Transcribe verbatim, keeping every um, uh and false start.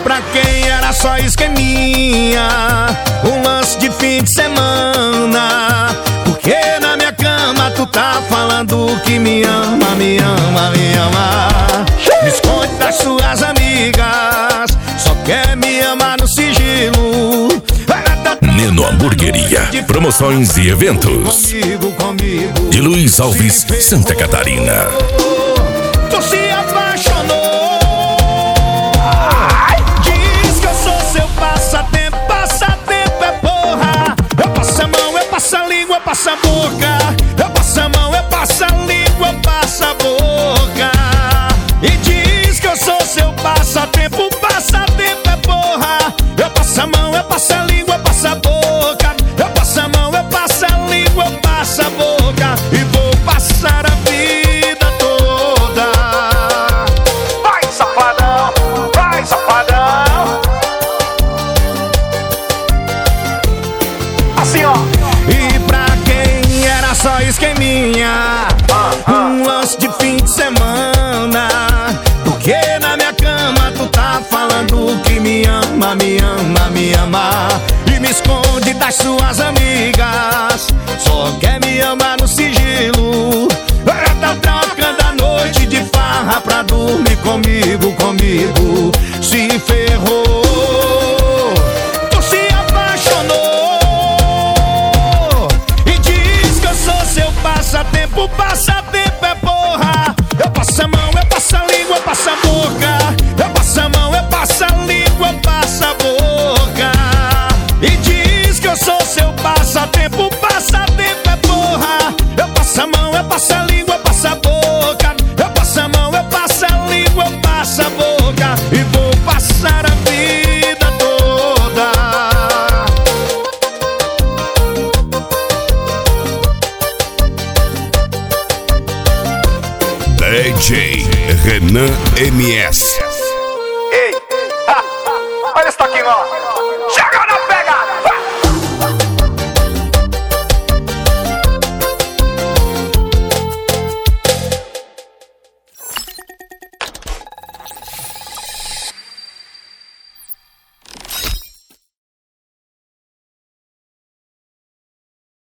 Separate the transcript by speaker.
Speaker 1: pra quem era só esqueminha, um lance de fim de semana. Porque na minha cama tu tá falando que me ama, me ama, me ama. Me esconde das suas amigas, só quer me amar no sigilo.
Speaker 2: Neno Hamburgueria, promoções e eventos.
Speaker 1: Comigo, comigo.
Speaker 2: De Luiz Alves, Santa Catarina.
Speaker 1: Tu se apaixonou. Diz que eu sou seu passatempo. Passatempo é porra. Eu passo a mão, eu passo a língua, eu passo a boca. Eu passo a mão, eu passo a língua, eu passo a boca. E diz que eu sou seu passatempo. Passatempo é porra. Eu passo a mão, eu passo a língua, eu passo a boca. Eu passo a mão, eu passo a língua, eu passo a boca. E vou passar a vida toda.
Speaker 3: Vai, safadão, vai, safadão. Assim, ó.
Speaker 1: E pra quem era só esqueminha, um lance de fim de semana. Porque na minha cama tu tá falando que me ama, me ama, me ama. E me esconde das suas amigas, só quer me amar no sigilo. Tá trocando a noite de farra pra dormir comigo, comigo. Se ferrou. Tu se apaixonou. E diz que eu sou seu passatempo. Passatempo é porra. Eu passo a mão, eu passo a língua, eu passo a boca. Eu passo a mão, eu passo a língua, eu passo a boca. E diz que eu sou seu passatempo. Passatempo é porra. Eu passo a mão, eu passo a língua, eu passo a boca. Eu passo a mão, eu passo a língua, eu passo a boca. E vou passar a vida toda.
Speaker 2: D J Renan M S.
Speaker 3: Ei, ha, olha isso aqui, ó.